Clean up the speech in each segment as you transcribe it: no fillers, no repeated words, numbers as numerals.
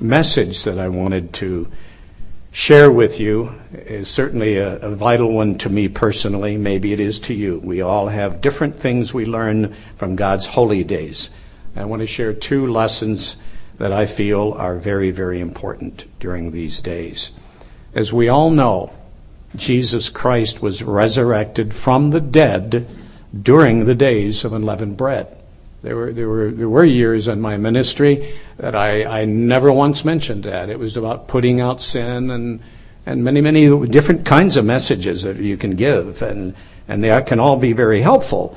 message that I wanted to share with you is certainly a vital one to me personally. Maybe it is to you. We all have different things we learn from God's holy days. I want to share two lessons that I feel are very, very important during these days. As we all know, Jesus Christ was resurrected from the dead during the days of unleavened bread. There were years in my ministry that I never once mentioned that. It was about putting out sin and many different kinds of messages that you can give, and they can all be very helpful.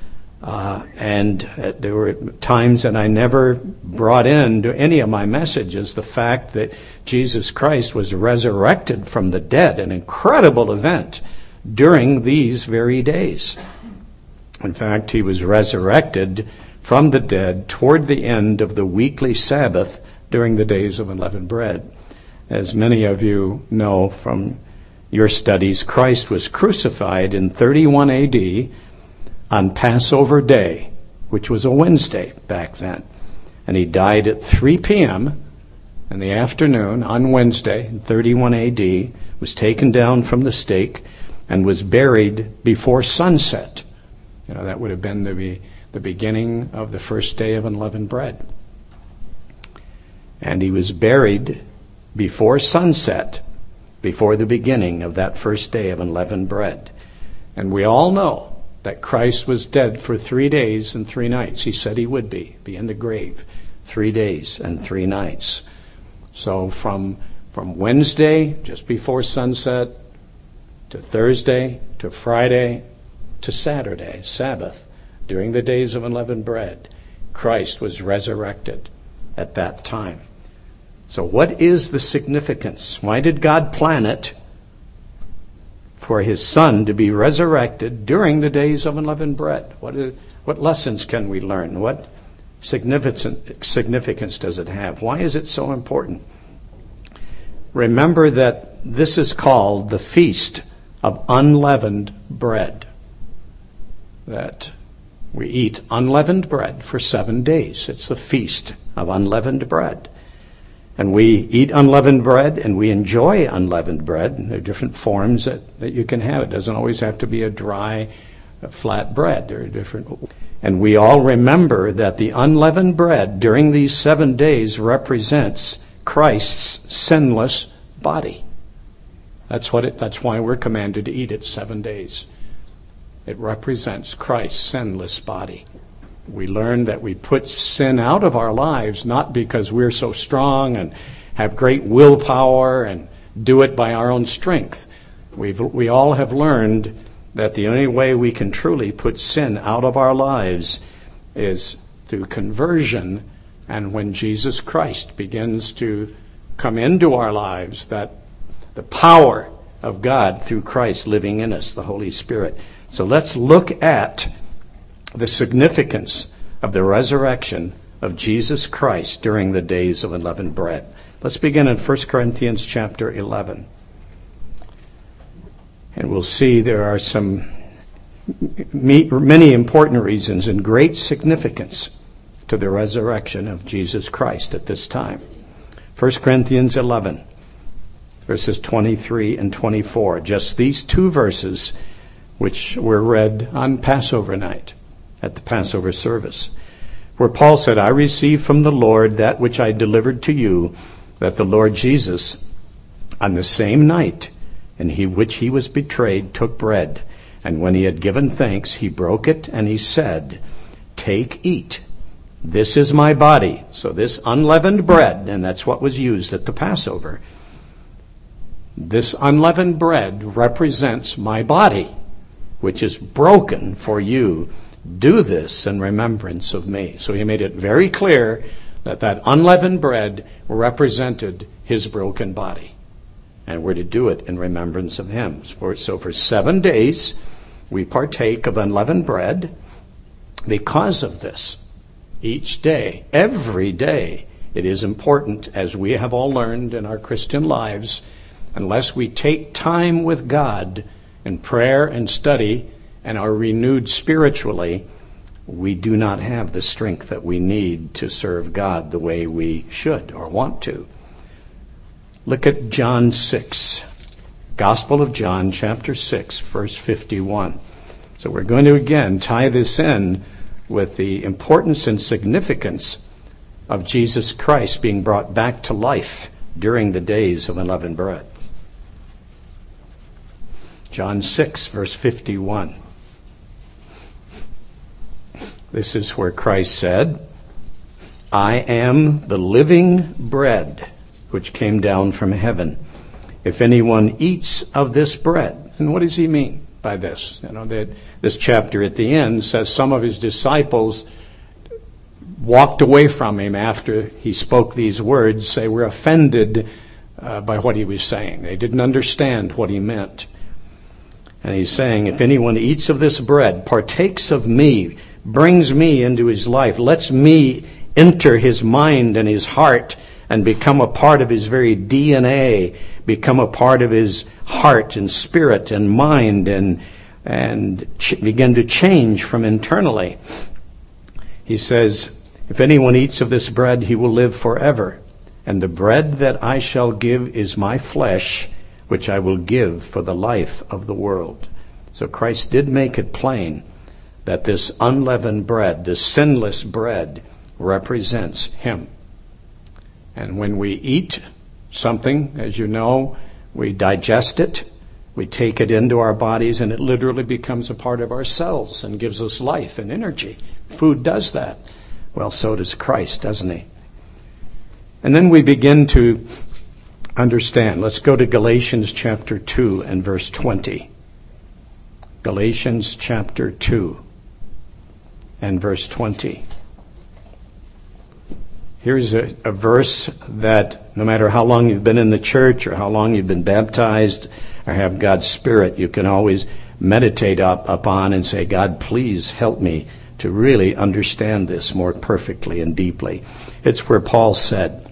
And there were times that I never brought into any of my messages the fact that Jesus Christ was resurrected from the dead, an incredible event during these very days. In fact, he was resurrected from the dead toward the end of the weekly Sabbath during the days of unleavened bread. As many of you know from your studies, Christ was crucified in 31 AD on Passover Day, which was a Wednesday back then. And he died at 3 p.m. in the afternoon on Wednesday in 31 AD, was taken down from the stake, and was buried before sunset. That would have been the beginning of the first day of unleavened bread. And he was buried before sunset, before the beginning of that first day of unleavened bread. And we all know that Christ was dead for 3 days and 3 nights. He said he would be in the grave 3 days and 3 nights. So from Wednesday, just before sunset, to Thursday, to Friday, to Saturday, Sabbath, during the days of unleavened bread, Christ was resurrected at that time. So what is the significance? Why did God plan it for his Son to be resurrected during the days of unleavened bread? What lessons can we learn? What significance does it have? Why is it so important? Remember that this is called the Feast of Unleavened Bread. That we eat unleavened bread for 7 days. It's the Feast of Unleavened Bread. And we eat unleavened bread, and we enjoy unleavened bread. There are different forms that you can have. It doesn't always have to be a dry, flat bread. There are different. And we all remember that the unleavened bread during these 7 days represents Christ's sinless body. That's why we're commanded to eat it 7 days. It represents Christ's sinless body. We learn that we put sin out of our lives not because we're so strong and have great willpower and do it by our own strength. We all have learned that the only way we can truly put sin out of our lives is through conversion, and when Jesus Christ begins to come into our lives, that the power of God through Christ living in us, the Holy Spirit. So let's look at the significance of the resurrection of Jesus Christ during the days of unleavened bread. Let's begin in 1 Corinthians chapter 11. And we'll see there are many important reasons and great significance to the resurrection of Jesus Christ at this time. 1 Corinthians 11, verses 23 and 24. Just these 2 verses which were read on Passover night at the Passover service, where Paul said, I received from the Lord that which I delivered to you, that the Lord Jesus, on the same night in which he was betrayed, took bread, and when he had given thanks, he broke it, and he said, Take, eat. This is my body. So this unleavened bread, and that's what was used at the Passover, this unleavened bread represents my body, which is broken for you. Do this in remembrance of me. So he made it very clear that unleavened bread represented his broken body. And we're to do it in remembrance of him. So for 7 days, we partake of unleavened bread because of this. Each day, every day, it is important, as we have all learned in our Christian lives, unless we take time with God in prayer and study and are renewed spiritually, we do not have the strength that we need to serve God the way we should or want to. Look at John 6. Gospel of John, chapter 6, verse 51. So we're going to again tie this in with the importance and significance of Jesus Christ being brought back to life during the days of unleavened bread. John 6, verse 51. This is where Christ said, I am the living bread which came down from heaven. If anyone eats of this bread, and what does he mean by this? That this chapter at the end says some of his disciples walked away from him after he spoke these words. They were offended by what he was saying. They didn't understand what he meant. And he's saying, if anyone eats of this bread, partakes of me, brings me into his life, lets me enter his mind and his heart and become a part of his very DNA, become a part of his heart and spirit and mind, and begin to change from internally. He says, if anyone eats of this bread, he will live forever. And the bread that I shall give is my flesh, which I will give for the life of the world. So Christ did make it plain that this unleavened bread, this sinless bread, represents him. And when we eat something, as you know, we digest it, we take it into our bodies, and it literally becomes a part of our cells and gives us life and energy. Food does that. Well, so does Christ, doesn't he? And then we begin to understand. Let's go to Galatians chapter 2 and verse 20. Galatians chapter 2 and verse 20. Here's a verse that no matter how long you've been in the church or how long you've been baptized or have God's Spirit, you can always meditate upon and say, God, please help me to really understand this more perfectly and deeply. It's where Paul said,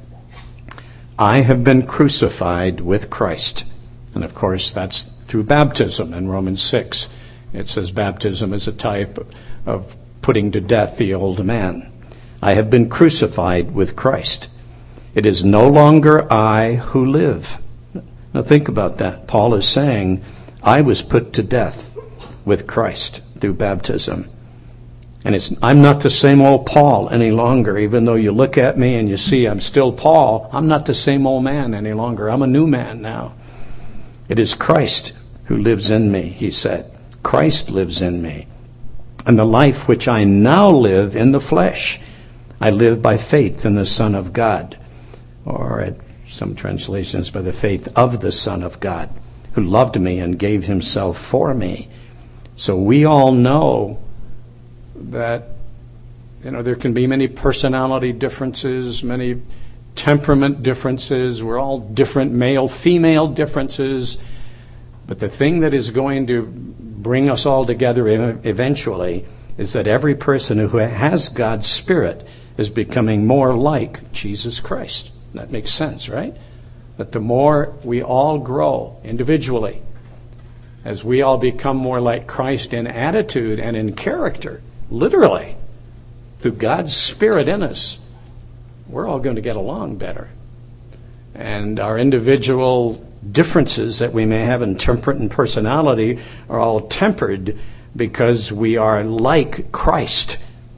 I have been crucified with Christ. And of course, that's through baptism in Romans 6. It says baptism is a type of putting to death the old man. I have been crucified with Christ. It is no longer I who live. Now think about that. Paul is saying, I was put to death with Christ through baptism. And I'm not the same old Paul any longer. Even though you look at me and you see I'm still Paul, I'm not the same old man any longer. I'm a new man now. It is Christ who lives in me, he said. Christ lives in me. And the life which I now live in the flesh, I live by faith in the Son of God. Or at some translations, by the faith of the Son of God, who loved me and gave himself for me. So we all know that there can be many personality differences, many temperament differences. We're all different, male-female differences. But the thing that is going to bring us all together eventually is that every person who has God's Spirit is becoming more like Jesus Christ. That makes sense, right? That the more we all grow individually, as we all become more like Christ in attitude and in character, literally, through God's Spirit in us, we're all going to get along better. And our individual differences that we may have in temperament and personality are all tempered because we are like Christ,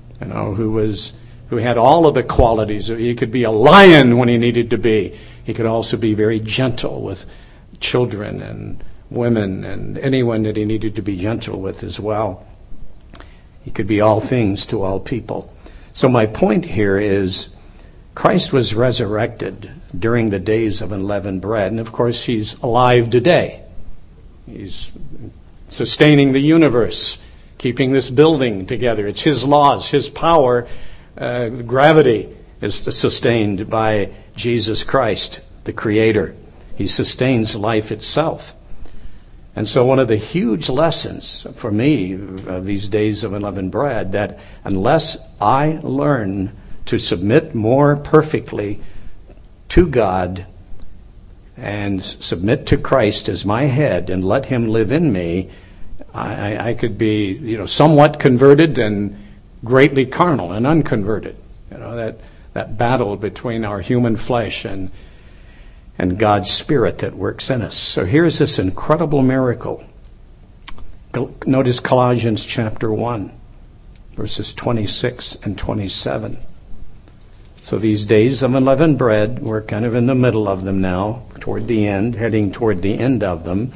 who had all of the qualities. He could be a lion when he needed to be. He could also be very gentle with children and women and anyone that he needed to be gentle with as well. He could be all things to all people. So my point here is Christ was resurrected during the days of unleavened bread. And of course, he's alive today. He's sustaining the universe, keeping this building together. It's his laws, his power. Gravity is sustained by Jesus Christ, the Creator. He sustains life itself. And so one of the huge lessons for me of these days of unleavened bread, that unless I learn to submit more perfectly to God and submit to Christ as my head and let him live in me, I could be, somewhat converted and greatly carnal and unconverted. That battle between our human flesh and and God's Spirit that works in us. So here's this incredible miracle. Notice Colossians chapter 1, verses 26 and 27. So these days of unleavened bread, we're kind of in the middle of them now, toward the end, heading toward the end of them,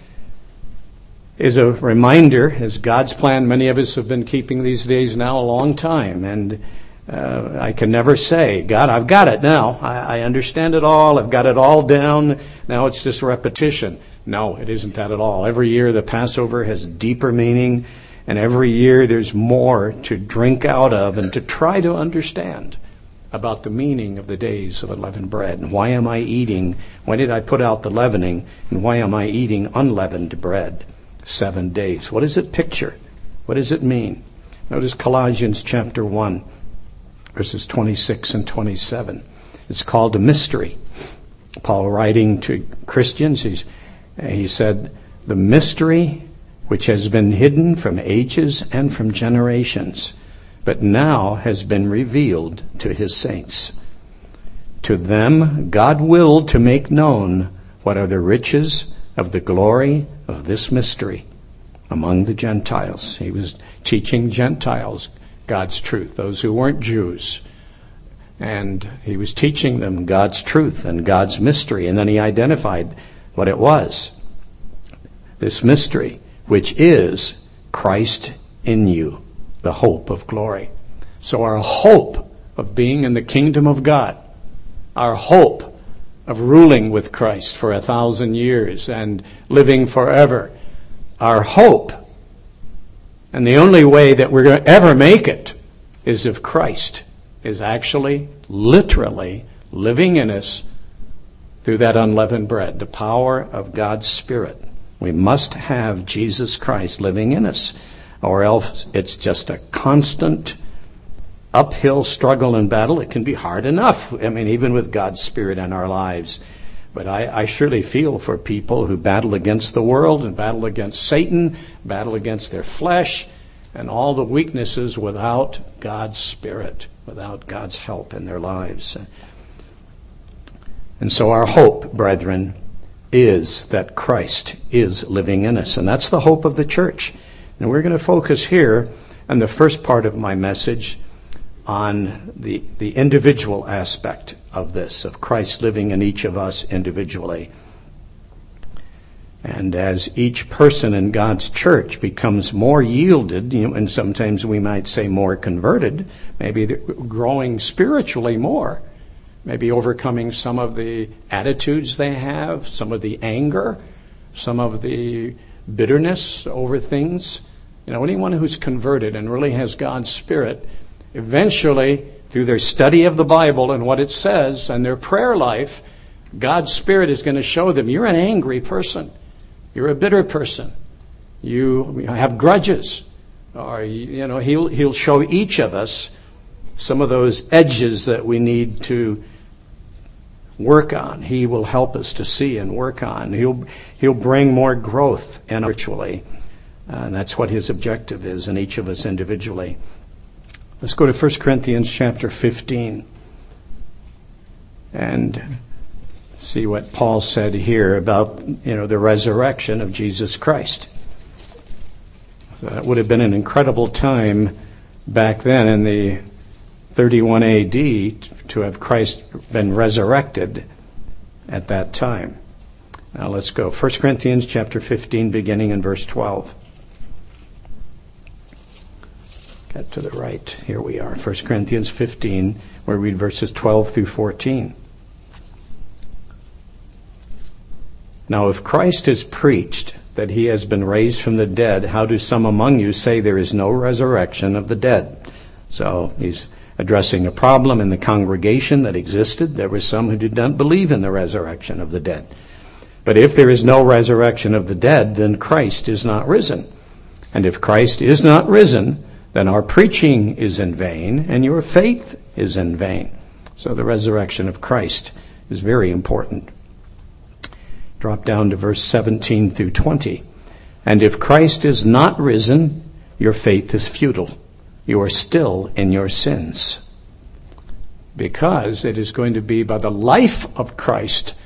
is a reminder, as God's plan. Many of us have been keeping these days now a long time, and I can never say, God, I've got it now. I understand it all. I've got it all down. Now it's just repetition. No, it isn't that at all. Every year the Passover has deeper meaning, and every year there's more to drink out of and to try to understand about the meaning of the days of unleavened bread. And why am I eating? Why did I put out the leavening? And why am I eating unleavened bread 7 days? What does it picture? What does it mean? Notice Colossians chapter 1, verses 26 and 27. It's called a mystery. Paul, writing to Christians, he said, the mystery which has been hidden from ages and from generations, but now has been revealed to his saints. To them God willed to make known what are the riches of the glory of this mystery among the Gentiles. He was teaching Gentiles God's truth, those who weren't Jews. And he was teaching them God's truth and God's mystery. And then he identified what it was. This mystery, which is Christ in you, the hope of glory. So our hope of being in the kingdom of God, our hope of ruling with Christ for 1,000 years and living forever, our hope, and the only way that we're going to ever make it is if Christ is actually, literally living in us through that unleavened bread, the power of God's Spirit. We must have Jesus Christ living in us, or else it's just a constant uphill struggle and battle. It can be hard enough, even with God's Spirit in our lives. But I surely feel for people who battle against the world and battle against Satan, battle against their flesh, and all the weaknesses without God's Spirit, without God's help in their lives. And so our hope, brethren, is that Christ is living in us. And that's the hope of the church. And we're going to focus here on the first part of my message on the individual aspect of this, of Christ living in each of us individually. And as each person in God's church becomes more yielded, and sometimes we might say more converted, maybe growing spiritually more, maybe overcoming some of the attitudes they have, some of the anger, some of the bitterness over things. Anyone who's converted and really has God's Spirit, eventually, through their study of the Bible and what it says and their prayer life, God's Spirit is going to show them, you're an angry person. You're a bitter person. You have grudges. Or, he'll show each of us some of those edges that we need to work on. He will help us to see and work on. He'll bring more growth spiritually. And that's what his objective is in each of us individually. Let's go to 1 Corinthians chapter 15 and see what Paul said here about, the resurrection of Jesus Christ. So that would have been an incredible time back then in the 31 AD to have Christ been resurrected at that time. Now let's go. 1 Corinthians chapter 15, beginning in verse 12. Get to the right. Here we are. 1 Corinthians 15, we read verses 12 through 14. Now, if Christ is preached that he has been raised from the dead, how do some among you say there is no resurrection of the dead? So he's addressing a problem in the congregation that existed. There were some who did not believe in the resurrection of the dead. But if there is no resurrection of the dead, then Christ is not risen. And if Christ is not risen, then our preaching is in vain, and your faith is in vain. So the resurrection of Christ is very important. Drop down to verse 17 through 20. And if Christ is not risen, your faith is futile. You are still in your sins. Because it is going to be by the life of Christ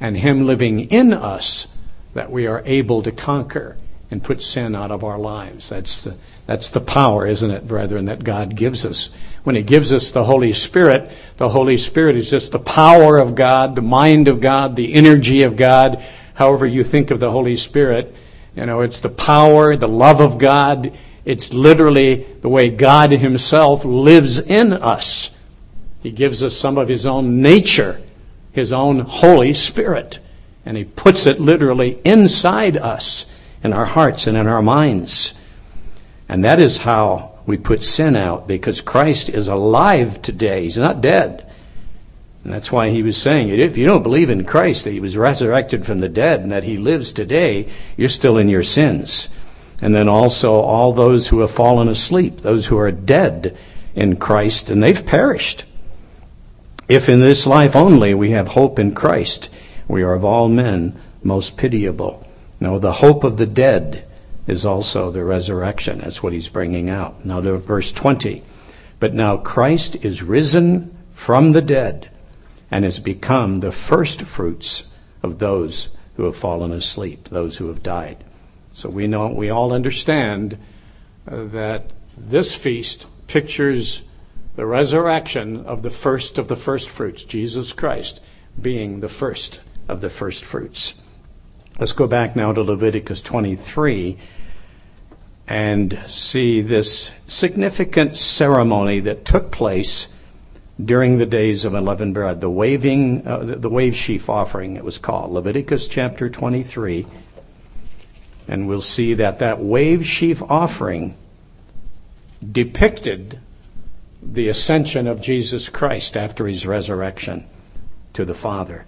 and Him living in us that we are able to conquer and put sin out of our lives. That's the power, isn't it, brethren, that God gives us. When He gives us the Holy Spirit is just the power of God, the mind of God, the energy of God. However you think of the Holy Spirit, it's the power, the love of God. It's literally the way God Himself lives in us. He gives us some of His own nature, His own Holy Spirit, and He puts it literally inside us, in our hearts and in our minds. And that is how we put sin out, because Christ is alive today. He's not dead. And that's why He was saying, if you don't believe in Christ, that He was resurrected from the dead and that He lives today, you're still in your sins. And then also all those who have fallen asleep, those who are dead in Christ, and they've perished. If in this life only we have hope in Christ, we are of all men most pitiable. No, the hope of the dead is also the resurrection. That's what he's bringing out. Now to verse 20. But now Christ is risen from the dead and has become the first fruits of those who have fallen asleep, those who have died. So we all understand that this feast pictures the resurrection of the first fruits, Jesus Christ being the first of the first fruits. Let's go back now to Leviticus 23 and see this significant ceremony that took place during the days of unleavened bread, the wave sheaf offering it was called. Leviticus chapter 23. And we'll see that wave sheaf offering depicted the ascension of Jesus Christ after His resurrection to the Father.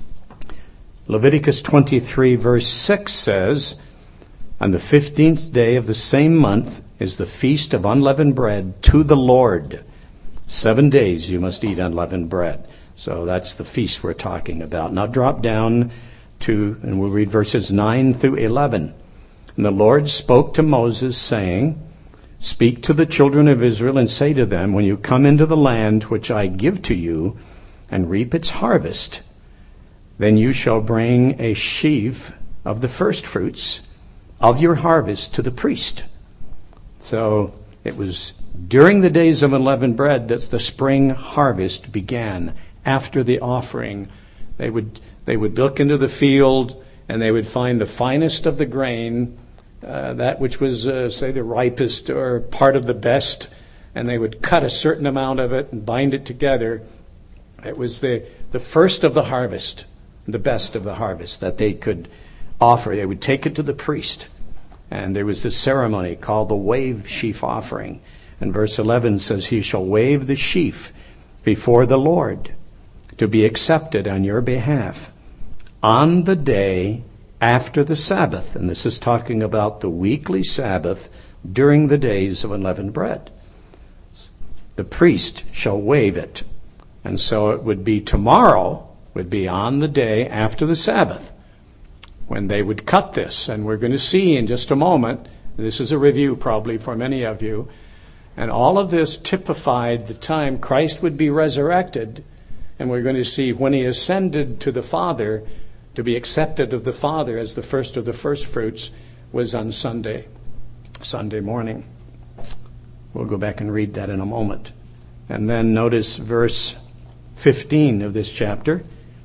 Leviticus 23 verse 6 says, on the 15th day of the same month is the feast of unleavened bread to the Lord. 7 days you must eat unleavened bread. So that's the feast we're talking about. Now drop down and we'll read verses 9 through 11. And the Lord spoke to Moses, saying, speak to the children of Israel and say to them, when you come into the land which I give to you and reap its harvest, then you shall bring a sheaf of the first fruits of your harvest to the priest. So it was during the days of unleavened bread that the spring harvest began. After the offering, they would look into the field and they would find the finest of the grain, that which was, say, the ripest or part of the best, and they would cut a certain amount of it and bind it together. It was the first of the harvest, the best of the harvest that they could offer. They would take it to the priest, and there was this ceremony called the wave sheaf offering. And verse 11 says, he shall wave the sheaf before the Lord to be accepted on your behalf on the day after the Sabbath. And this is talking about the weekly Sabbath during the days of unleavened bread. The priest shall wave it. And so it would be tomorrow, would be on the day after the Sabbath, when they would cut this. And we're going to see in just a moment, this is a review probably for many of you, and all of this typified the time Christ would be resurrected. And we're going to see when He ascended to the Father, to be accepted of the Father as the first of the first fruits, was on Sunday morning. We'll go back and read that in a moment. And then notice verse 15 of this chapter.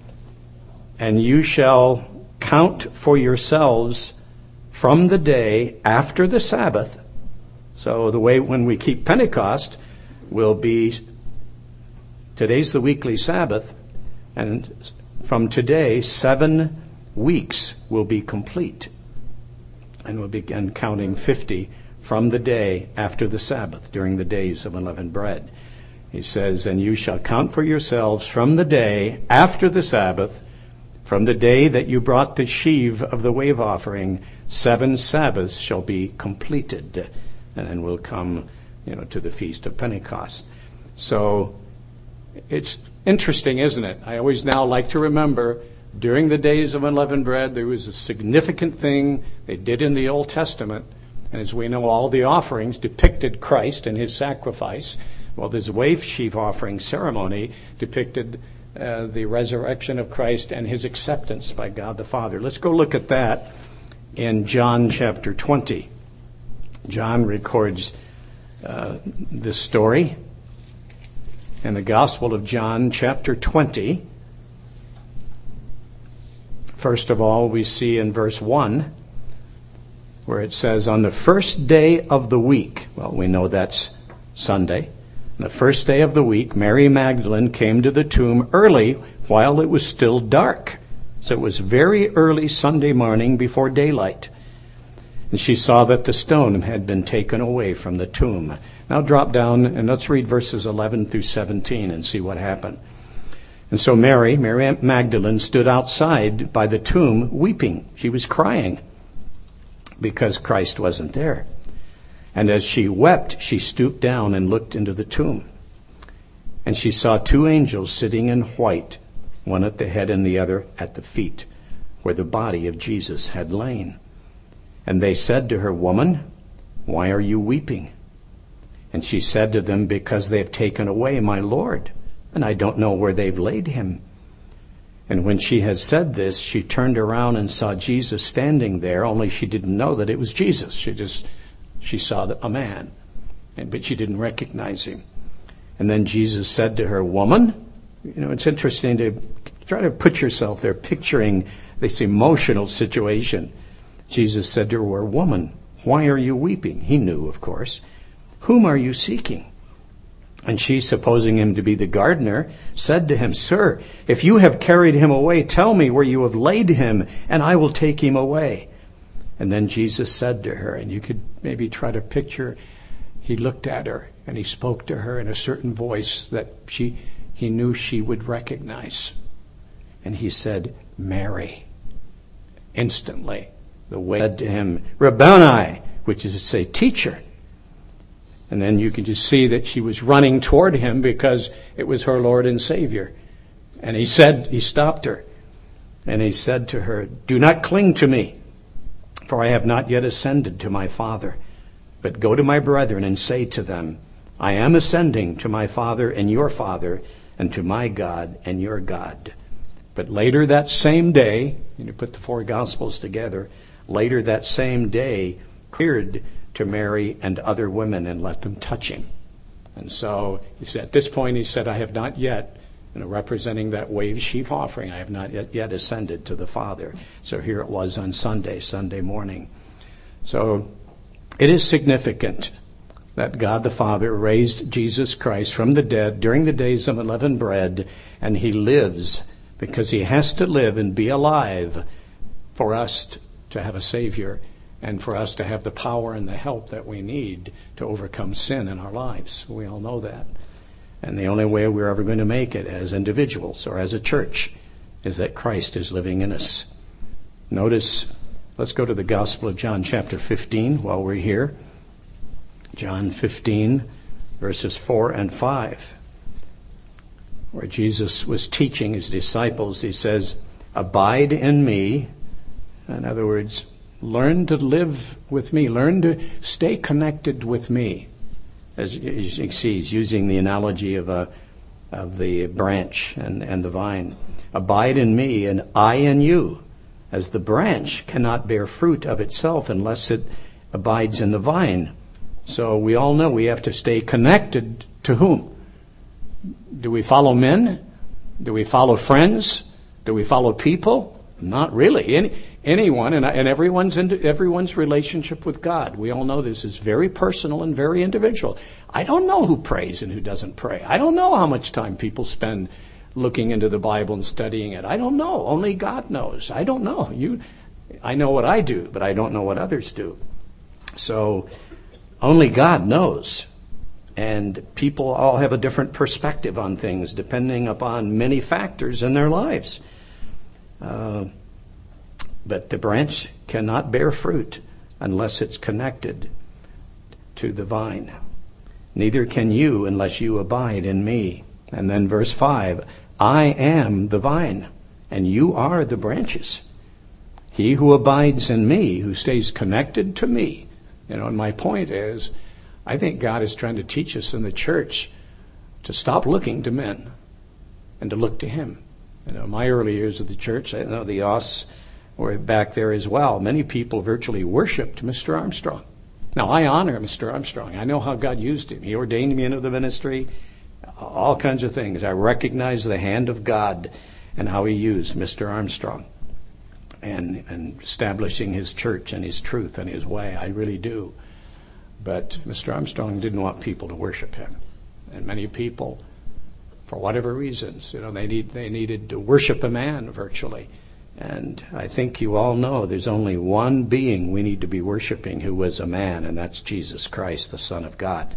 And you shall count for yourselves from the day after the Sabbath. So the way when we keep Pentecost will be, today's the weekly Sabbath, and from today, 7 weeks will be complete. And we'll begin counting 50 from the day after the Sabbath, during the days of unleavened bread. He says, and you shall count for yourselves from the day after the Sabbath, from the day that you brought the sheaf of the wave offering, 7 Sabbaths shall be completed. And then we'll come, to the Feast of Pentecost. So it's interesting, isn't it? I always now like to remember, during the days of unleavened bread, there was a significant thing they did in the Old Testament. And as we know, all the offerings depicted Christ and His sacrifice. Well, this wave sheaf offering ceremony depicted the resurrection of Christ and his acceptance by God the Father. Let's go look at that in John chapter 20. John records this story in the Gospel of John chapter 20. First of all, we see in verse 1 where it says, on the first day of the week, well, we know that's Sunday. On the first day of the week, Mary Magdalene came to the tomb early while it was still dark. So it was very early Sunday morning before daylight. And she saw that the stone had been taken away from the tomb. Now drop down and let's read verses 11 through 17 and see what happened. And so Mary Magdalene stood outside by the tomb weeping. She was crying because Christ wasn't there. And as she wept, she stooped down and looked into the tomb. And she saw two angels sitting in white, one at the head and the other at the feet, where the body of Jesus had lain. And they said to her, Woman, why are you weeping? And she said to them, Because they have taken away my Lord, and I don't know where they've laid him. And when she had said this, she turned around and saw Jesus standing there, only she didn't know that it was Jesus. She saw a man, but she didn't recognize him. And then Jesus said to her, Woman, it's interesting to try to put yourself there, picturing this emotional situation. Jesus said to her, Woman, why are you weeping? He knew, of course. Whom are you seeking? And she, supposing him to be the gardener, said to him, Sir, if you have carried him away, tell me where you have laid him, and I will take him away. And then Jesus said to her, and you could maybe try to picture, he looked at her and he spoke to her in a certain voice that he knew she would recognize. And he said, Mary. Instantly, the way said to him, Rabboni, which is to say, teacher. And then you can just see that she was running toward him because it was her Lord and Savior. And he stopped her. And he said to her, Do not cling to me, for I have not yet ascended to my Father. But go to my brethren and say to them, I am ascending to my Father and your Father, and to my God and your God. But later that same day, put the four Gospels together, later that same day, appeared to Mary and other women and let them touch him. And so he said, at this point he said, I have not yet, representing that wave sheaf offering, I have not yet ascended to the Father. So here it was on Sunday morning. So it is significant that God the Father raised Jesus Christ from the dead during the days of unleavened bread, and he lives because he has to live and be alive for us to have a Savior and for us to have the power and the help that we need to overcome sin in our lives. We all know that. And the only way we're ever going to make it as individuals or as a church is that Christ is living in us. Notice, let's go to the Gospel of John chapter 15 while we're here. John 15, verses 4 and 5. Where Jesus was teaching his disciples, he says, Abide in me. In other words, learn to live with me. Learn to stay connected with me. As you see, he's using the analogy of the branch and the vine. Abide in me, and I in you. As the branch cannot bear fruit of itself unless it abides in the vine. So we all know we have to stay connected to whom? Do we follow men? Do we follow friends? Do we follow people? Not really. Anyone and everyone's relationship with God. We all know this is very personal and very individual. I don't know who prays and who doesn't pray. I don't know how much time people spend looking into the Bible and studying it. I don't know. Only God knows. I don't know. I know what I do, but I don't know what others do. So only God knows. And people all have a different perspective on things depending upon many factors in their lives. But the branch cannot bear fruit unless it's connected to the vine. Neither can you unless you abide in me. And then verse 5, I am the vine, and you are the branches. He who abides in me, who stays connected to me. And my point is, I think God is trying to teach us in the church to stop looking to men and to look to him. My early years of the church, I know the Oss were back there as well. Many people virtually worshipped Mr. Armstrong. Now, I honor Mr. Armstrong. I know how God used him. He ordained me into the ministry, all kinds of things. I recognize the hand of God and how he used Mr. Armstrong and establishing his church and his truth and his way. I really do. But Mr. Armstrong didn't want people to worship him. And many people, for whatever reasons, they needed to worship a man virtually. And I think you all know there's only one being we need to be worshiping who was a man, and that's Jesus Christ, the Son of God.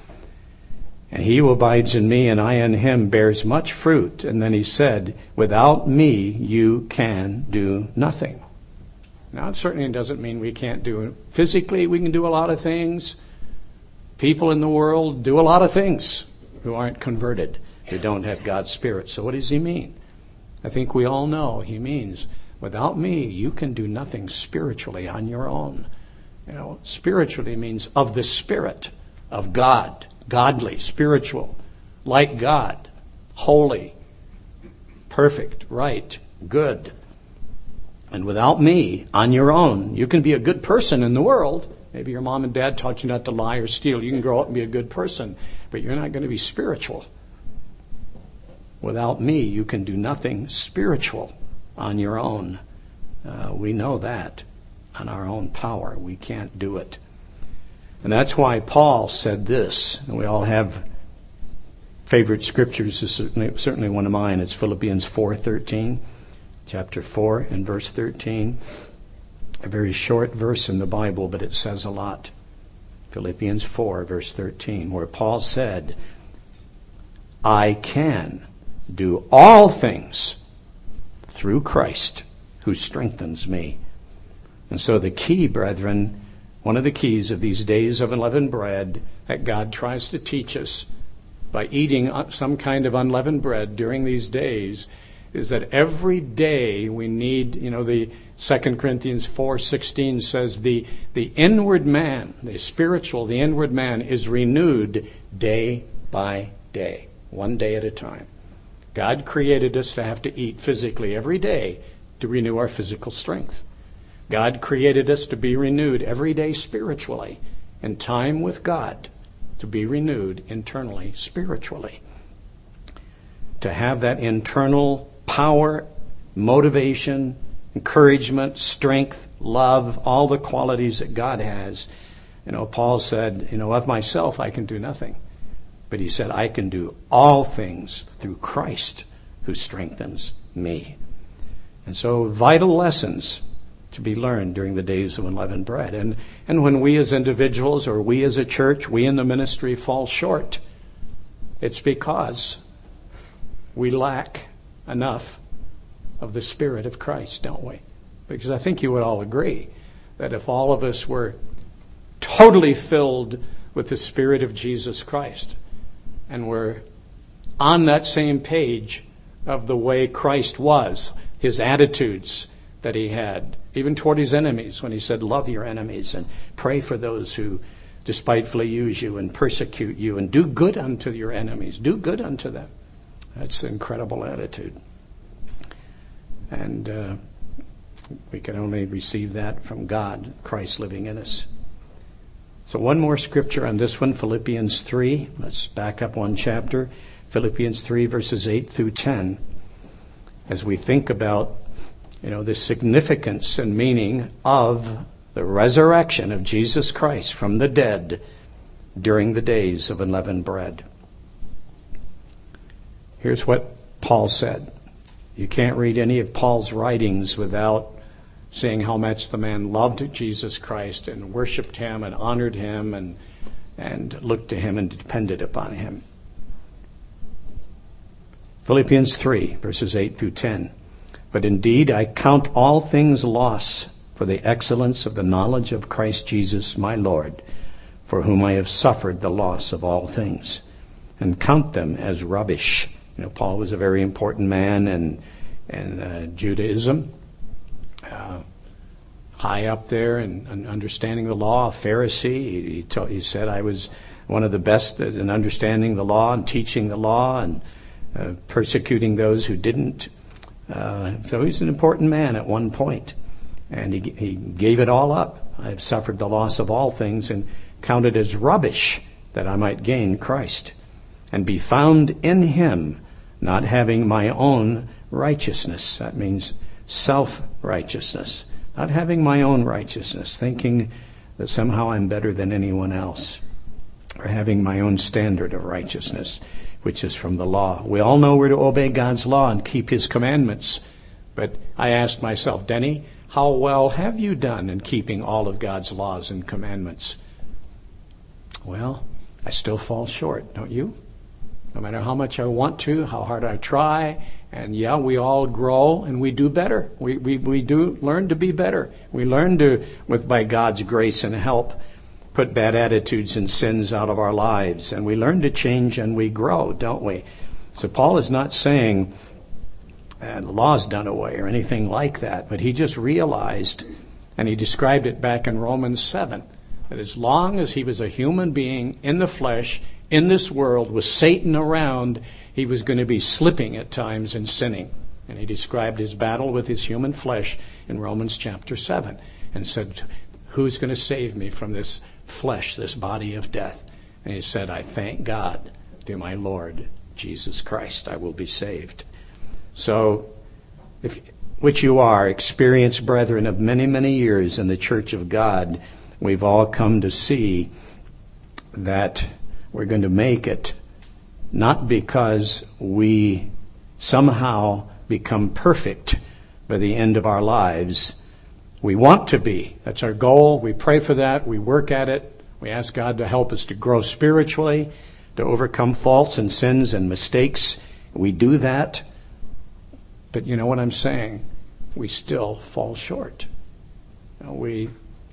And he who abides in me and I in him bears much fruit. And then he said, without me you can do nothing. Now, it certainly doesn't mean we can't do it. Physically, we can do a lot of things. People in the world do a lot of things who aren't converted, who don't have God's Spirit. So what does he mean? I think we all know he means, without me, you can do nothing spiritually on your own. Spiritually means of the Spirit of God, godly, spiritual, like God, holy, perfect, right, good. And without me, on your own, you can be a good person in the world. Maybe your mom and dad taught you not to lie or steal. You can grow up and be a good person, but you're not going to be spiritual. Without me, you can do nothing spiritual on your own. We know that. On our own power, we can't do it. And that's why Paul said this. And we all have favorite scriptures. This is certainly one of mine. It's Philippians 4:13. Chapter 4 and verse 13. A very short verse in the Bible, but it says a lot. Philippians 4, verse 13, where Paul said, I can do all things through Christ who strengthens me. And so the key, brethren, one of the keys of these days of unleavened bread that God tries to teach us by eating some kind of unleavened bread during these days is that every day we need, the 2 Corinthians 4:16 says the inward man, the spiritual, the inward man is renewed day by day, one day at a time. God created us to have to eat physically every day to renew our physical strength. God created us to be renewed every day spiritually, in time with God, to be renewed internally, spiritually. To have that internal power, motivation, encouragement, strength, love, all the qualities that God has. Paul said, of myself I can do nothing. But he said, I can do all things through Christ who strengthens me. And so vital lessons to be learned during the days of unleavened bread. And when we as individuals or we as a church, we in the ministry fall short, it's because we lack enough of the Spirit of Christ, don't we? Because I think you would all agree that if all of us were totally filled with the Spirit of Jesus Christ, and we're on that same page of the way Christ was, his attitudes that he had, even toward his enemies, when he said, love your enemies and pray for those who despitefully use you and persecute you, and do good unto your enemies. Do good unto them. That's an incredible attitude. And we can only receive that from God, Christ living in us. So one more scripture on this one, Philippians 3. Let's back up one chapter. Philippians 3, verses 8 through 10. As we think about, the significance and meaning of the resurrection of Jesus Christ from the dead during the days of unleavened bread. Here's what Paul said. You can't read any of Paul's writings without seeing how much the man loved Jesus Christ and worshiped him and honored him and looked to him and depended upon him. Philippians 3, verses 8 through 10. But indeed I count all things loss for the excellence of the knowledge of Christ Jesus my Lord, for whom I have suffered the loss of all things, and count them as rubbish. Paul was a very important man in Judaism, high up there in understanding the law, a Pharisee. He said, I was one of the best in understanding the law and teaching the law, and persecuting those who didn't. So he's an important man at one point, and he gave it all up. I have suffered the loss of all things and counted as rubbish that I might gain Christ and be found in him, not having my own righteousness. That means self-righteousness. Not having my own righteousness, thinking that somehow I'm better than anyone else, or having my own standard of righteousness, which is from the law. We all know we're to obey God's law and keep his commandments. But I asked myself, Denny, how well have you done in keeping all of God's laws and commandments? Well, I still fall short, don't you? No matter how much I want to, how hard I try, and yeah, we all grow and we do better. We do learn to be better. We learn to, by God's grace and help, put bad attitudes and sins out of our lives. And we learn to change and we grow, don't we? So Paul is not saying the law's done away or anything like that, but he just realized, and he described it back in Romans 7, that as long as he was a human being in the flesh, in this world, with Satan around, he was going to be slipping at times and sinning. And he described his battle with his human flesh in Romans chapter 7 and said, who's going to save me from this flesh, this body of death? And he said, I thank God through my Lord Jesus Christ, I will be saved. So, which you are, experienced brethren of many, many years in the church of God, we've all come to see that we're going to make it not because we somehow become perfect by the end of our lives. We want to be. That's our goal. We pray for that. We work at it. We ask God to help us to grow spiritually, to overcome faults and sins and mistakes. We do that. But you know what I'm saying? We still fall short. We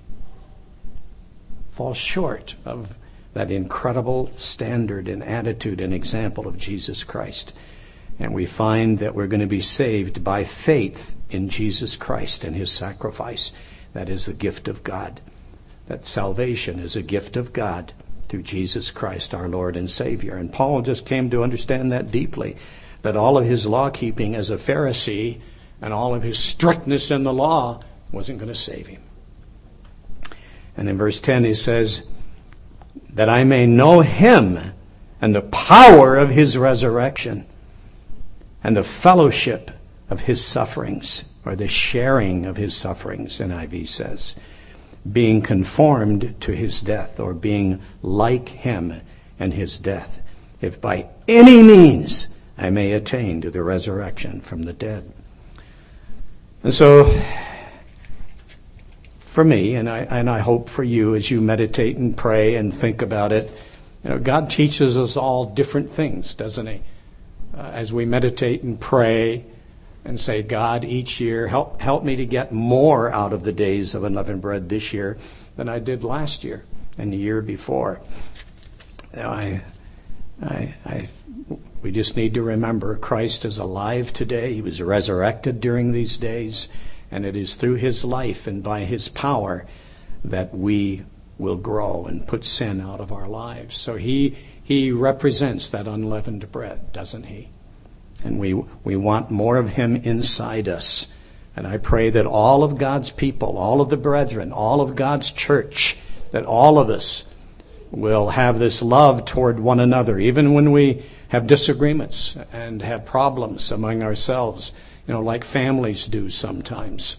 fall short of that incredible standard and attitude and example of Jesus Christ. And we find that we're going to be saved by faith in Jesus Christ and his sacrifice. That is the gift of God. That salvation is a gift of God through Jesus Christ, our Lord and Savior. And Paul just came to understand that deeply, that all of his law-keeping as a Pharisee and all of his strictness in the law wasn't going to save him. And in verse 10 he says, that I may know him and the power of his resurrection and the fellowship of his sufferings, or the sharing of his sufferings, NIV says, being conformed to his death, or being like him in his death, if by any means I may attain to the resurrection from the dead. And so, for me, and I hope for you as you meditate and pray and think about it, God teaches us all different things, doesn't he? As we meditate and pray and say, God, each year, help me to get more out of the days of unleavened bread this year than I did last year and the year before. We just need to remember Christ is alive today. He was resurrected during these days. And it is through his life and by his power that we will grow and put sin out of our lives. So he represents that unleavened bread, doesn't he? And we want more of him inside us. And I pray that all of God's people, all of the brethren, all of God's church, that all of us will have this love toward one another, even when we have disagreements and have problems among ourselves, like families do sometimes,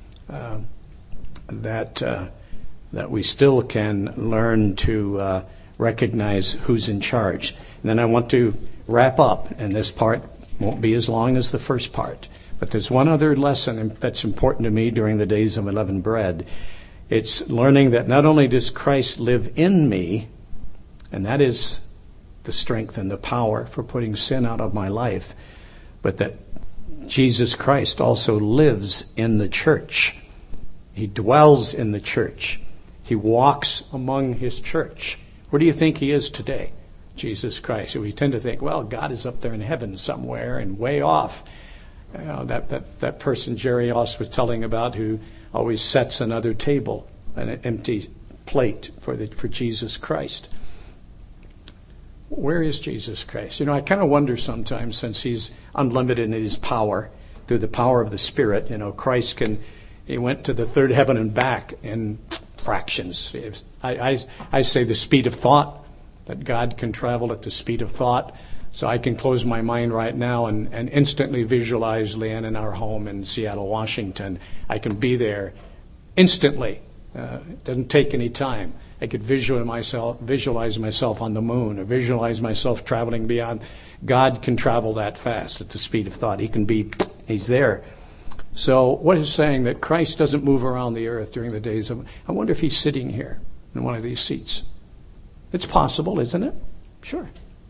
that we still can learn to recognize who's in charge. And then I want to wrap up, and this part won't be as long as the first part. But there's one other lesson that's important to me during the days of unleavened bread. It's learning that not only does Christ live in me, and that is the strength and the power for putting sin out of my life, but that Jesus Christ also lives in the church. He dwells in the church. He walks among his church. Where do you think he is today? Jesus Christ. We tend to think, well, God is up there in heaven somewhere and way off. That person Jerry Oss was telling about who always sets another table, an empty plate for Jesus Christ. where is Jesus Christ? I kind of wonder sometimes, since he's unlimited in his power, through the power of the Spirit, Christ he went to the third heaven and back in fractions. I say the speed of thought, that God can travel at the speed of thought. So I can close my mind right now and instantly visualize Leanne in our home in Seattle, Washington. I can be there instantly. It doesn't take any time. I could visualize myself on the moon, or visualize myself traveling beyond. God can travel that fast at the speed of thought. He's there. So what is saying that Christ doesn't move around the earth during the days of... I wonder if he's sitting here in one of these seats. It's possible, isn't it? Sure.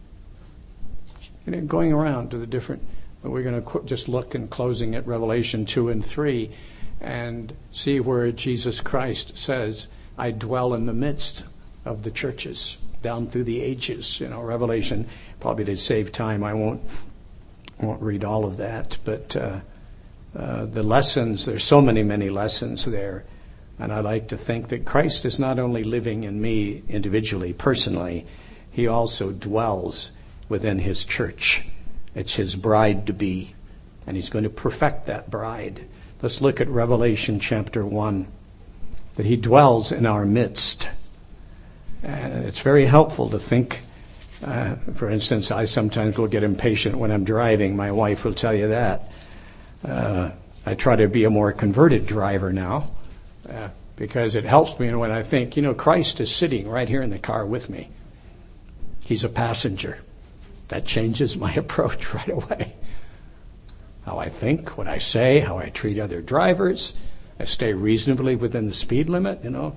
Going around to the different... We're going to just look in closing at Revelation 2 and 3 and see where Jesus Christ says, I dwell in the midst of the churches down through the ages. Revelation, probably to save time, I won't read all of that. But the lessons, there's so many lessons there. And I like to think that Christ is not only living in me individually, personally, he also dwells within his church. It's his bride to be, and he's going to perfect that bride. Let's look at Revelation chapter 1, that he dwells in our midst. And it's very helpful to think, for instance, I sometimes will get impatient when I'm driving. My wife will tell you that. I try to be a more converted driver now, because it helps me when I think, Christ is sitting right here in the car with me. He's a passenger. That changes my approach right away. How I think, what I say, how I treat other drivers. I stay reasonably within the speed limit,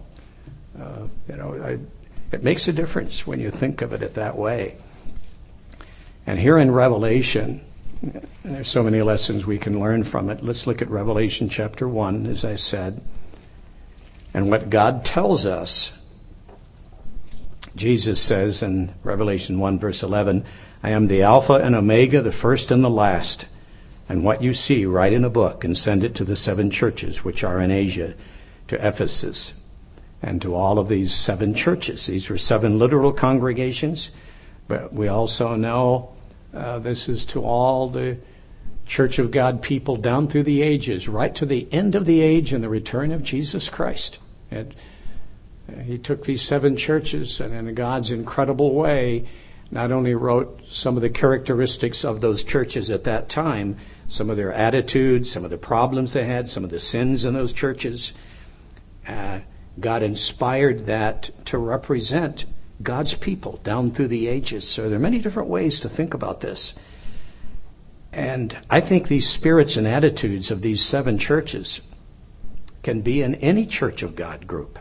it makes a difference when you think of it that way. And here in Revelation, and there's so many lessons we can learn from it. Let's look at Revelation chapter 1, as I said. And what God tells us, Jesus says in Revelation 1, verse 11, I am the Alpha and Omega, the first and the last. And what you see, write in a book and send it to the 7 churches which are in Asia, to Ephesus, and to all of these 7 churches. These were 7 literal congregations, but we also know this is to all the Church of God people down through the ages, right to the end of the age and the return of Jesus Christ. And he took these 7 churches and in God's incredible way not only wrote some of the characteristics of those churches at that time, some of their attitudes, some of the problems they had, some of the sins in those churches. God inspired that to represent God's people down through the ages. So there are many different ways to think about this. And I think these spirits and attitudes of these 7 churches can be in any Church of God group.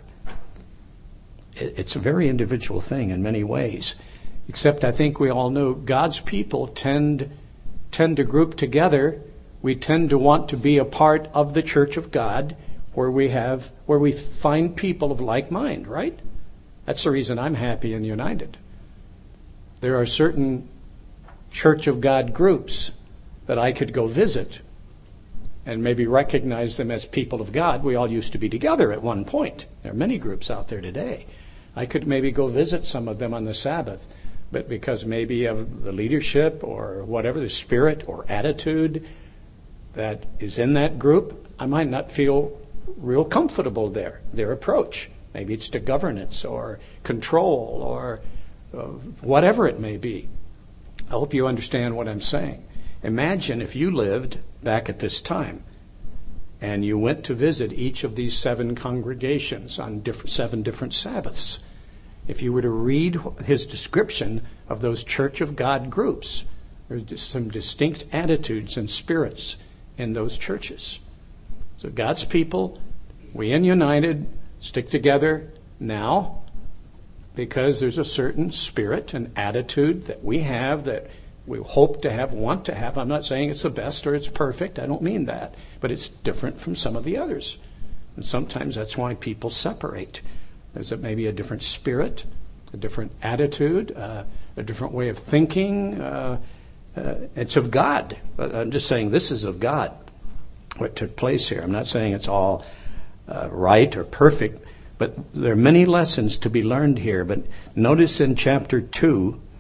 It's a very individual thing in many ways. Except I think we all know God's people tend to group together. We tend to want to be a part of the Church of God where we find people of like mind, right? That's the reason I'm happy and united. There are certain Church of God groups that I could go visit and maybe recognize them as people of God. We all used to be together at one point. There are many groups out there today. I could maybe go visit some of them on the Sabbath, but because maybe of the leadership or whatever, the spirit or attitude that is in that group, I might not feel real comfortable there, their approach. Maybe it's to governance or control or whatever it may be. I hope you understand what I'm saying. Imagine if you lived back at this time and you went to visit each of these 7 congregations on 7 different Sabbaths. If you were to read his description of those Church of God groups, there's some distinct attitudes and spirits in those churches. So God's people, we in United, stick together now because there's a certain spirit and attitude that we have that we hope to have, want to have. I'm not saying it's the best or it's perfect. I don't mean that. But it's different from some of the others. And sometimes that's why people separate. There's maybe a different spirit, a different attitude, a different way of thinking. It's of God. But I'm just saying this is of God, what took place here. I'm not saying it's all right or perfect, but there are many lessons to be learned here. But notice in chapter 2,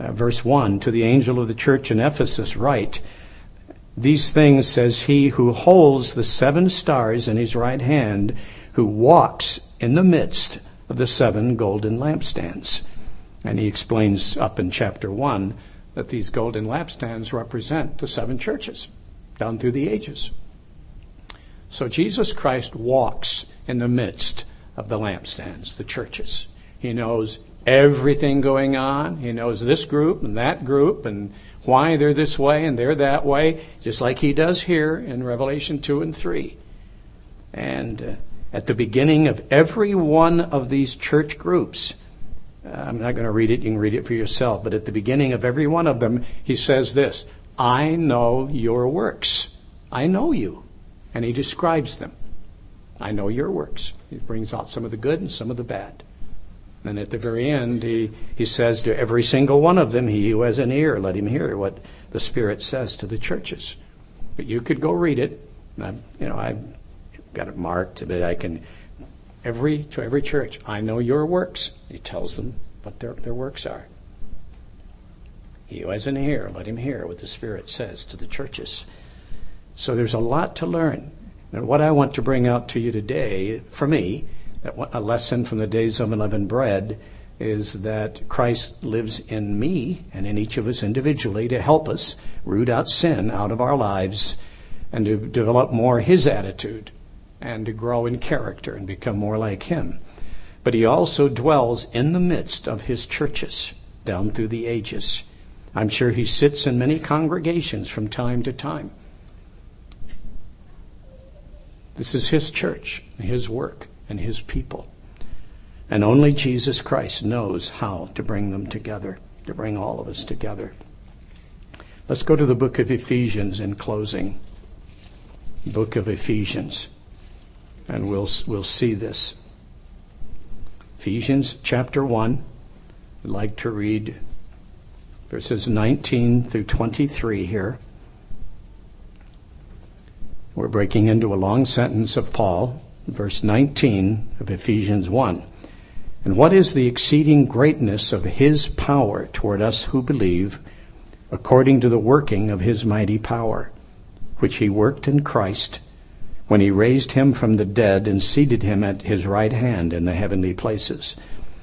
verse 1, to the angel of the church in Ephesus write, these things says he who holds the 7 stars in his right hand, who walks in the midst of the 7 golden lampstands. And he explains up in chapter 1 that these golden lampstands represent the 7 churches down through the ages. So Jesus Christ walks in the midst of the lampstands, the churches. He knows everything going on. He knows this group and why they're this way and they're that way, just like he does here in Revelation 2 and 3. And at the beginning of every one of these church groups, I'm not going to read it, you can read it for yourself, but at the beginning of every one of them, he says this, I know your works. I know you. And he describes them. I know your works. He brings out some of the good and some of the bad. And at the very end, he says to every single one of them, he who has an ear, let him hear what the Spirit says to the churches. But you could go read it. And I've got it marked, but I can, to every church, I know your works. He tells them what their works are. He who has an ear, let him hear what the Spirit says to the churches. So there's a lot to learn. And what I want to bring out to you today, for me, a lesson from the days of unleavened bread, is that Christ lives in me and in each of us individually to help us root out sin out of our lives and to develop more his attitude and to grow in character and become more like him. But he also dwells in the midst of his churches down through the ages. I'm sure he sits in many congregations from time to time. This is his church, his work, and his people. And only Jesus Christ knows how to bring them together, to bring all of us together. Let's go to the book of Ephesians in closing. Book of Ephesians. And we'll see this. Ephesians chapter 1. I'd like to read verses 19 through 23 here. We're breaking into a long sentence of Paul, verse 19 of Ephesians 1. And what is the exceeding greatness of his power toward us who believe, according to the working of his mighty power, which he worked in Christ, when he raised him from the dead and seated him at his right hand in the heavenly places,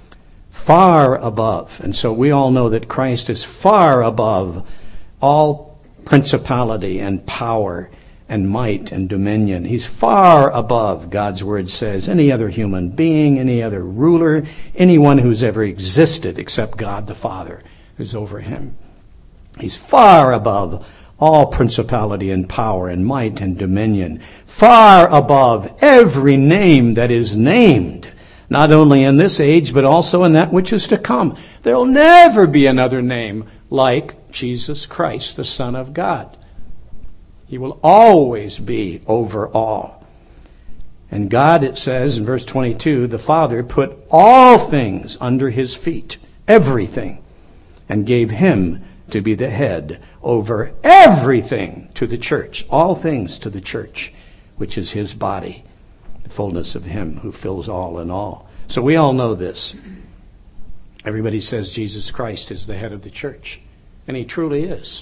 far above. And so we all know that Christ is far above all principality and power and might and dominion. He's far above, God's word says, any other human being, any other ruler, anyone who's ever existed except God the Father who's over him. He's far above all principality and power and might and dominion, far above every name that is named, not only in this age, but also in that which is to come. There'll never be another name like Jesus Christ, the Son of God. He will always be over all. And God, it says in verse 22, the Father put all things under his feet, everything, and gave him to be the head over everything to the church, all things to the church, which is his body, the fullness of him who fills all in all. So we all know this. Everybody says Jesus Christ is the head of the church, and he truly is.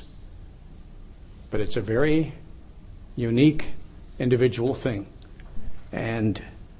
But it's a very unique individual thing. And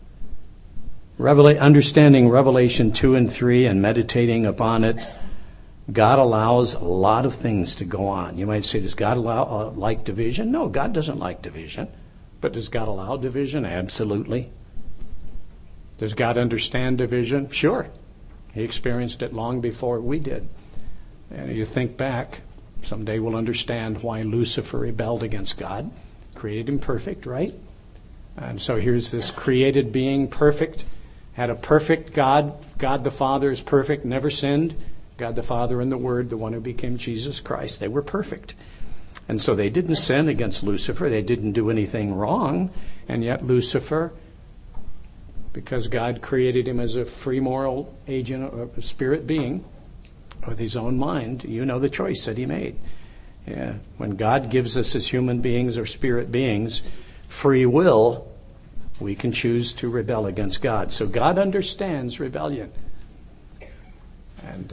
understanding Revelation 2 and 3 and meditating upon it, God allows a lot of things to go on. You might say, does God like division? No, God doesn't like division. But does God allow division? Absolutely. Does God understand division? Sure. He experienced it long before we did. And you think back, someday we'll understand why Lucifer rebelled against God. Created him perfect, right? And so here's this created being, perfect, had a perfect God. God the Father is perfect, never sinned. God the Father and the Word, the one who became Jesus Christ, they were perfect. And so they didn't sin against Lucifer. They didn't do anything wrong. And yet Lucifer, because God created him as a free moral agent, a spirit being, with his own mind, you know the choice that he made. Yeah. When God gives us as human beings or spirit beings free will, we can choose to rebel against God. So God understands rebellion. And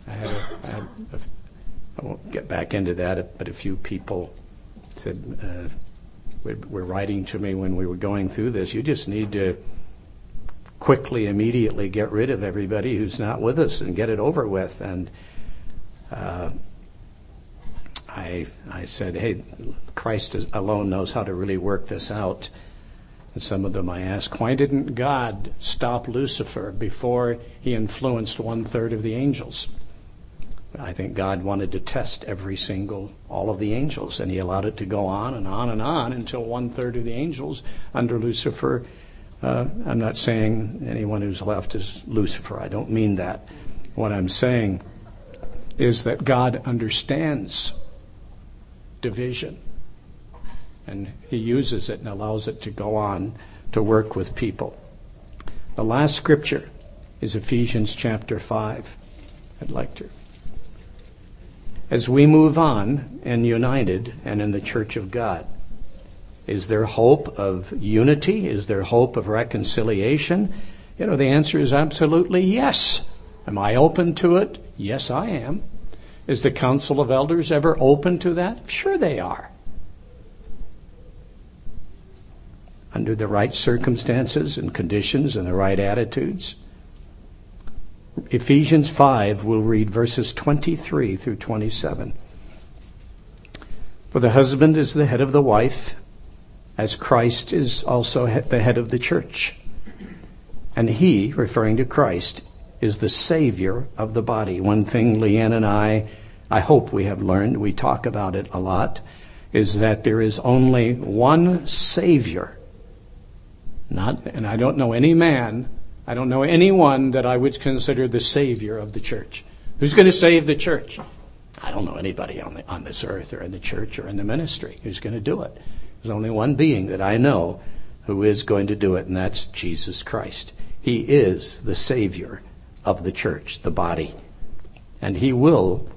I won't get back into that, but a few people said, were writing to me when we were going through this, you just need to quickly, immediately get rid of everybody who's not with us and get it over with. And I said, hey, Christ alone knows how to really work this out. And some of them I asked, why didn't God stop Lucifer before he influenced 1/3 of the angels? I think God wanted to test all of the angels, and he allowed it to go on and on and on until 1/3 of the angels under Lucifer. I'm not saying anyone who's left is Lucifer. I don't mean that. What I'm saying is that God understands division, and he uses it and allows it to go on to work with people. The last scripture is Ephesians chapter 5. I'd like to. As we move on and united and in the church of God, is there hope of unity? Is there hope of reconciliation? The answer is absolutely yes. Am I open to it? Yes, I am. Is the Council of Elders ever open to that? Sure they are. Under the right circumstances and conditions and the right attitudes. Ephesians 5, we'll read verses 23 through 27. For the husband is the head of the wife, as Christ is also the head of the church. And he, referring to Christ, is the Savior of the body. One thing Leanne and I hope we have learned, we talk about it a lot, is that there is only one Savior. And I don't know any man, I don't know anyone that I would consider the Savior of the church. Who's going to save the church? I don't know anybody on this earth or in the church or in the ministry who's going to do it. There's only one being that I know who is going to do it, and that's Jesus Christ. He is the Savior of the church, the body. And he will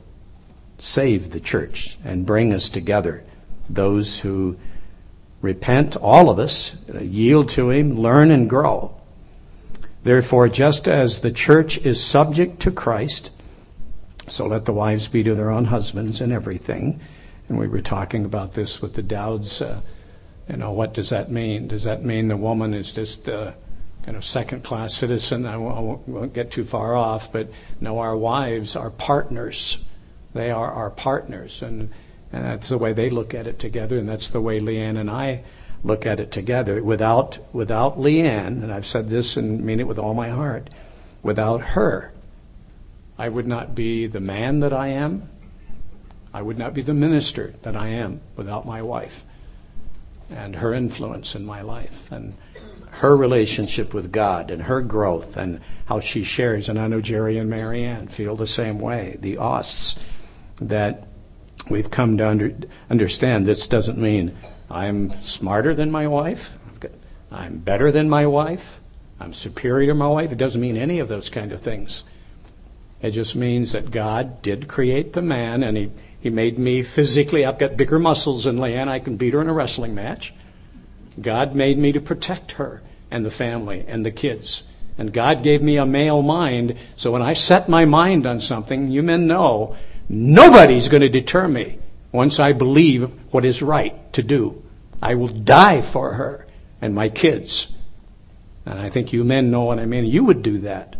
save the church and bring us together. Those who repent, all of us, yield to him, learn and grow. Therefore, just as the church is subject to Christ, so let the wives be to their own husbands in everything. And we were talking about this with the Dowds. What does that mean? Does that mean the woman is just kind of second-class citizen? I won't get too far off, but no, our wives are partners. They are our partners, and that's the way they look at it together, and that's the way Leanne and I look at it together. Without Leanne, and I've said this and mean it with all my heart, without her, I would not be the man that I am. I would not be the minister that I am without my wife and her influence in my life and her relationship with God and her growth and how she shares. And I know Jerry and Marianne feel the same way. The Osts, that we've come to understand this doesn't mean I'm smarter than my wife, I'm better than my wife, I'm superior to my wife. It doesn't mean any of those kind of things. It just means that God did create the man, and he made me physically. I've got bigger muscles than Leanne. I can beat her in a wrestling match. God made me to protect her and the family and the kids. And God gave me a male mind, so when I set my mind on something, you men know, nobody's going to deter me once I believe what is right to do. I will die for her and my kids. And I think you men know what I mean. You would do that.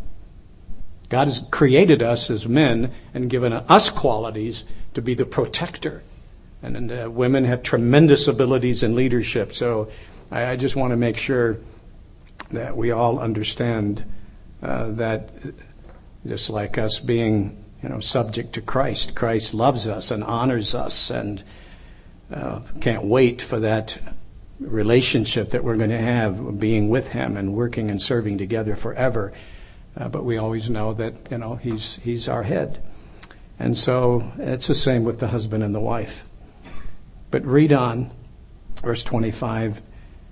God has created us as men and given us qualities to be the protector. And women have tremendous abilities in leadership. So I just want to make sure that we all understand that just like us being subject to Christ, Christ loves us and honors us and can't wait for that relationship that we're going to have, being with him and working and serving together forever. But we always know that, he's our head. And so it's the same with the husband and the wife. But read on, verse 25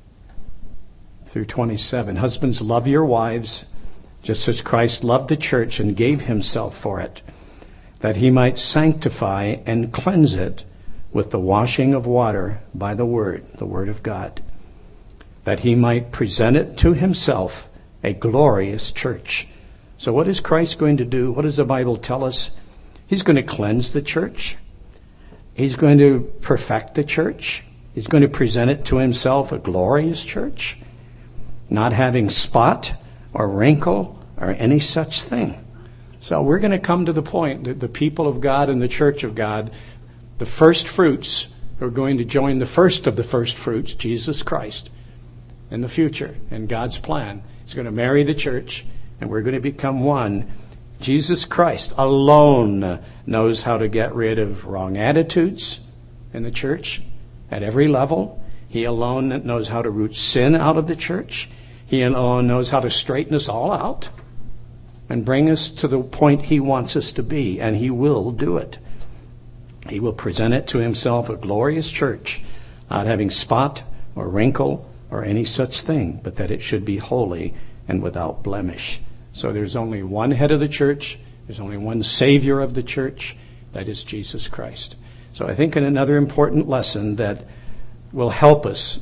through 27. Husbands, love your wives, just as Christ loved the church and gave himself for it, that he might sanctify and cleanse it with the washing of water by the word of God, that he might present it to himself a glorious church, So what is Christ going to do? What does the Bible tell us? He's going to cleanse the church. He's going to perfect the church. He's going to present it to himself a glorious church, not having spot or wrinkle or any such thing. So we're going to come to the point that the people of God and the church of God, the first fruits, are going to join the first of the first fruits, Jesus Christ, in the future. In God's plan, He's going to marry the church, and we're going to become one. Jesus Christ alone knows how to get rid of wrong attitudes in the church at every level. He alone knows how to root sin out of the church. He alone knows how to straighten us all out and bring us to the point He wants us to be, and He will do it. He will present it to Himself a glorious church, not having spot or wrinkle or any such thing, but that it should be holy and without blemish. So there's only one head of the church. There's only one Savior of the church. That is Jesus Christ. So I think another important lesson that will help us,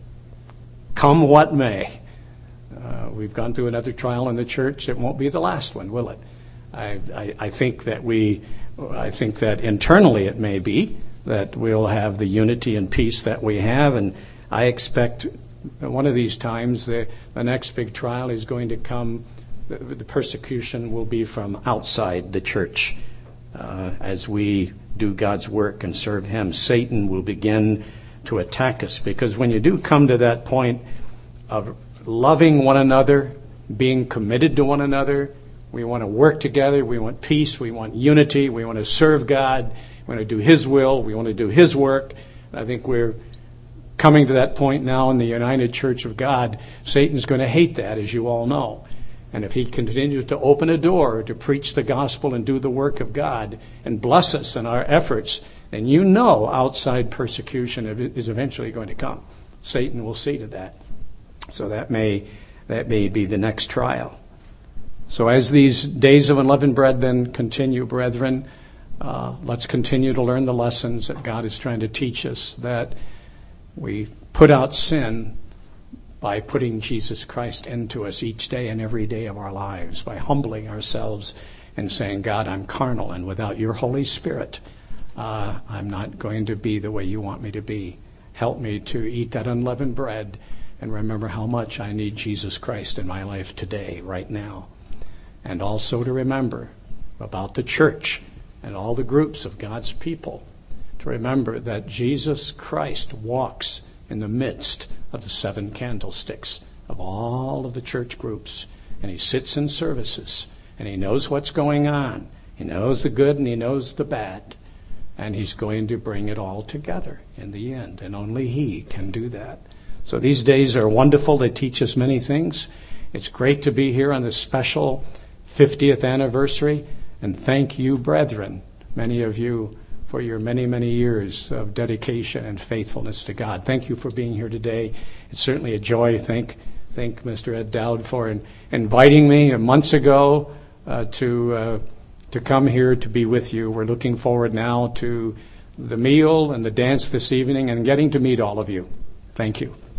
come what may. We've gone through another trial in the church. It won't be the last one, will it? I think that internally it may be that we'll have the unity and peace that we have, and I expect one of these times the next big trial is going to come. The persecution will be from outside the church. As we do God's work and serve Him, Satan will begin to attack us, because when you do come to that point of loving one another, being committed to one another, we want to work together, we want peace, we want unity, we want to serve God, we want to do His will, we want to do His work. I think we're coming to that point now in the United Church of God. Satan's going to hate that, as you all know. And if he continues to open a door to preach the gospel and do the work of God and bless us in our efforts, then you know outside persecution is eventually going to come. Satan will see to that. So that may be the next trial. So as these days of unleavened bread then continue, brethren, let's continue to learn the lessons that God is trying to teach us, that we put out sin by putting Jesus Christ into us each day and every day of our lives, by humbling ourselves and saying, God, I'm carnal, and without your Holy Spirit, I'm not going to be the way you want me to be. Help me to eat that unleavened bread and remember how much I need Jesus Christ in my life today, right now. And also to remember about the church and all the groups of God's people, to remember that Jesus Christ walks in the midst of the 7 candlesticks of all of the church groups. And He sits in services, and He knows what's going on. He knows the good and He knows the bad. And He's going to bring it all together in the end. And only He can do that. So these days are wonderful. They teach us many things. It's great to be here on this special 50th anniversary. And thank you, brethren, many of you, for your many, many years of dedication and faithfulness to God. Thank you for being here today. It's certainly a joy. Thank Mr. Ed Dowd for inviting me months ago to come here to be with you. We're looking forward now to the meal and the dance this evening and getting to meet all of you. Thank you.